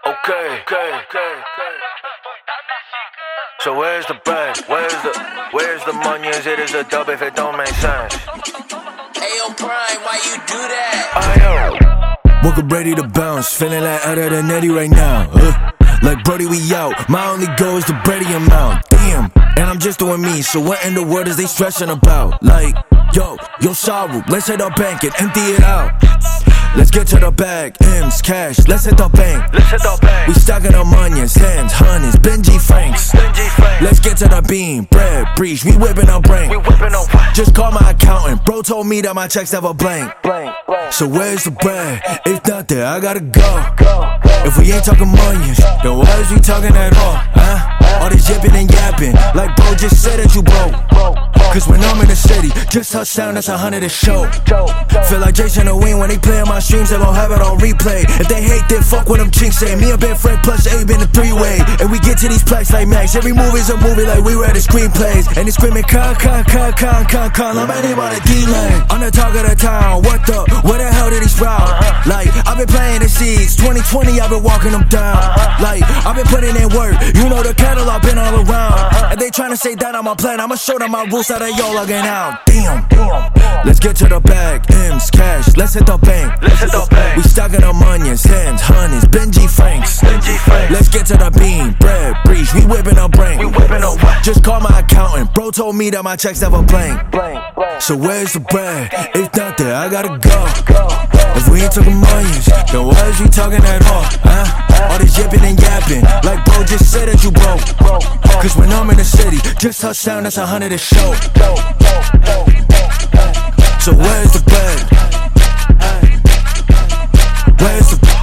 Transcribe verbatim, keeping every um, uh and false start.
Okay, okay, okay, okay. So where's the bag? Where's the, where's the money? Is it is a dub if it don't make sense? Ayo Prime, why you do that? Ayo. Woke up ready to bounce, feeling like Ada than Eddie right now. Uh, like Brody, we out. My only goal is the Brady amount. Damn, and I'm just doing me. So what in the world is they stressing about? Like, yo, yo, sorrow. Let's hit our bank and empty it out. Let's get to the bag, M's, cash, let's hit the bank. Let's hit the bank. We stacking our onions, tens, hundreds, Benji Franks. Benji Franks. Let's get to the beam, bread, breach, we whipping our brain. We whipping our what? Just call my accountant, bro told me that my checks never blank. Blank, blank. So where's the bread? If not there, I gotta go. Go, go. If we ain't talking onions, then why is we talking at all? Huh? All this yipping and yapping, like bro just said that you broke. Cause when I'm in the city, just touchdown, that's a hundred a show. Feel like Jason Oween when they play on my streams, they gon' have it on replay. If they hate, then fuck what them chinks say. Me and Ben Frank plus Abe in a three-way. And we get to these plaques like Max. Every movie's a movie like we read the screenplays. And they screaming con, con, con, con, con, con. I'm ready by the D-Lane. I'm the talk of the town. What the, where the hell did he sprout? Like, I've been playing the seeds. twenty twenty, I've been walking them down. Like, I've been putting in work. You know the catalog been all around. And they tryna say that I'm a plan. I'ma show them my rules that they all logging out. Damn. Let's get to the bag. M's, cash. Let's hit the bank. Let's hit the bank. We stacking our onions, tens, hundreds, Benji Franks. Benji Franks. Let's get to the beam, bread, breach, we whipping our brain. We whipping our what? Just call my accountant, bro told me that my checks never blank. Blank, blank. So where's the bread? If not there, I gotta go. Go, go. If we ain't talking onions, then why is we talking at all? Huh? All this yipping and yapping, like bro just said that you broke. Cause when I'm in the city, just touchdown, that's a hundred a show. So where's the bread? Where's the